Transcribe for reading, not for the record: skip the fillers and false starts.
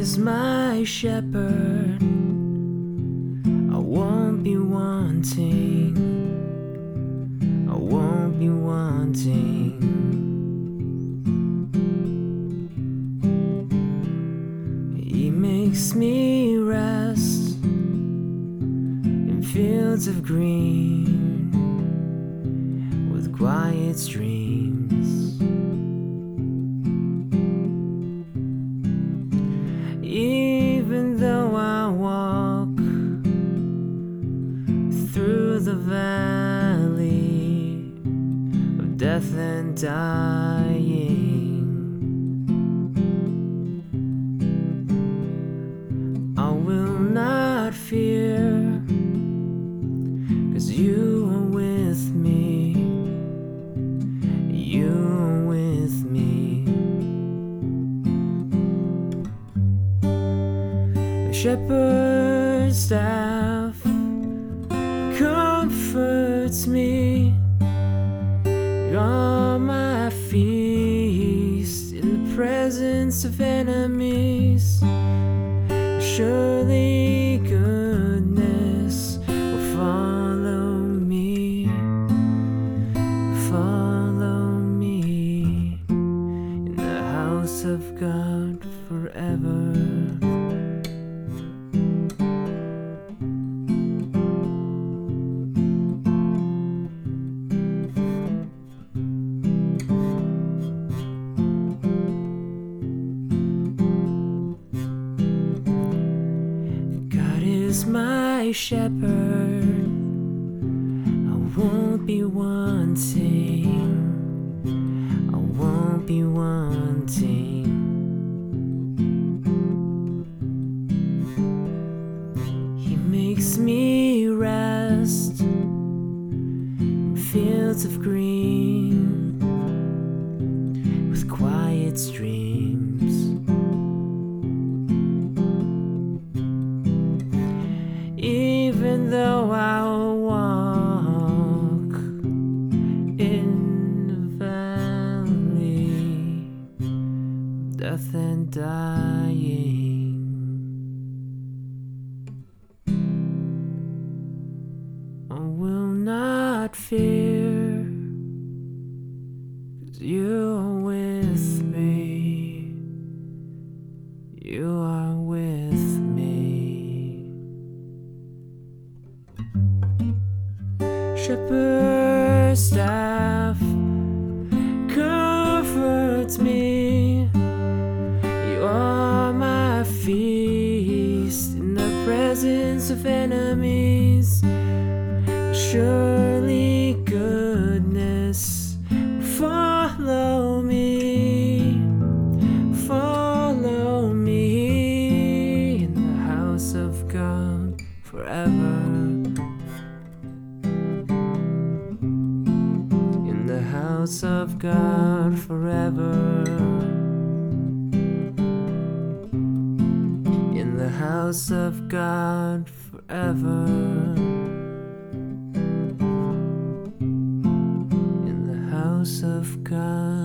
is my shepherd, I won't be wanting, I won't be wanting. He makes me rest in fields of green with quiet streams. Even though I walk through the valley of death and dying, I will not fear, 'cause you are with me, you are with me. The shepherd's staff comforts me, you're my feast in the presence of enemies. Surely goodness will follow me in the house of God forever. Is my shepherd, I won't be wanting, I won't be wanting. He makes me rest in fields of green with quiet streams. Even though I'll walk in the valley of death and dying, I will not fear, 'cause you are with me, you are with me. Shepherd's staff comforts me, you are my feast in the presence of enemies. Surely goodness will follow me in the house of God forever. House of God forever. In the house of God forever. In the house of God.